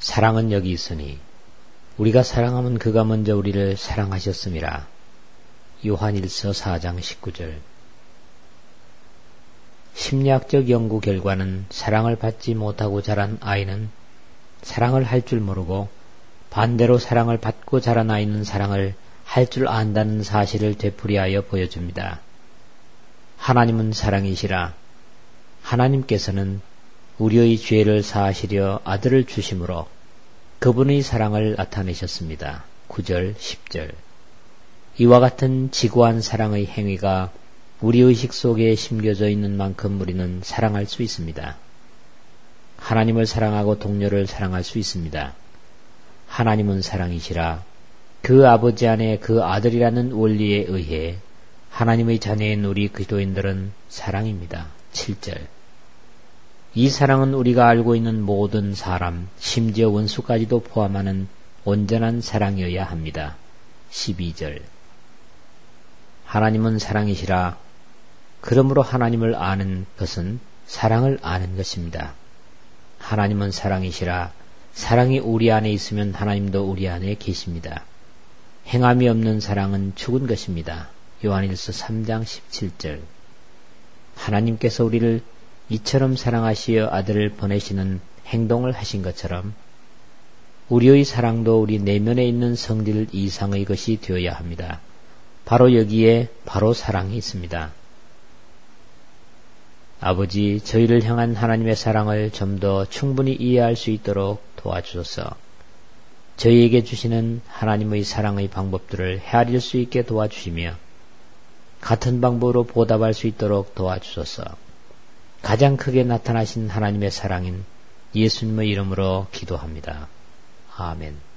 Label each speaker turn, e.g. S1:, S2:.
S1: 사랑은 여기 있으니 우리가 사랑하면 그가 먼저 우리를 사랑하셨음이라. 요한일서 4장 19절. 심리학적 연구 결과는 사랑을 받지 못하고 자란 아이는 사랑을 할 줄 모르고 반대로 사랑을 받고 자란 아이는 사랑을 할 줄 안다는 사실을 되풀이하여 보여줍니다. 하나님은 사랑이시라. 하나님께서는 우리의 죄를 사하시려 아들을 주심으로 그분의 사랑을 나타내셨습니다. 9절, 10절. 이와 같은 지고한 사랑의 행위가 우리 의식 속에 심겨져 있는 만큼 우리는 사랑할 수 있습니다. 하나님을 사랑하고 동료를 사랑할 수 있습니다. 하나님은 사랑이시라. 그 아버지 안에 그 아들이라는 원리에 의해 하나님의 자녀인 우리 그리스도인들은 사랑입니다. 7절. 이 사랑은 우리가 알고 있는 모든 사람, 심지어 원수까지도 포함하는 온전한 사랑이어야 합니다. 12절. 하나님은 사랑이시라. 그러므로 하나님을 아는 것은 사랑을 아는 것입니다. 하나님은 사랑이시라. 사랑이 우리 안에 있으면 하나님도 우리 안에 계십니다. 행함이 없는 사랑은 죽은 것입니다. 요한일서 3장 17절. 하나님께서 우리를 이처럼 사랑하시어 아들을 보내시는 행동을 하신 것처럼 우리의 사랑도 우리 내면에 있는 성질 이상의 것이 되어야 합니다. 바로 여기에 바로 사랑이 있습니다. 아버지, 저희를 향한 하나님의 사랑을 좀 더 충분히 이해할 수 있도록 도와주소서. 저희에게 주시는 하나님의 사랑의 방법들을 헤아릴 수 있게 도와주시며 같은 방법으로 보답할 수 있도록 도와주소서. 가장 크게 나타나신 하나님의 사랑인 예수님의 이름으로 기도합니다. 아멘.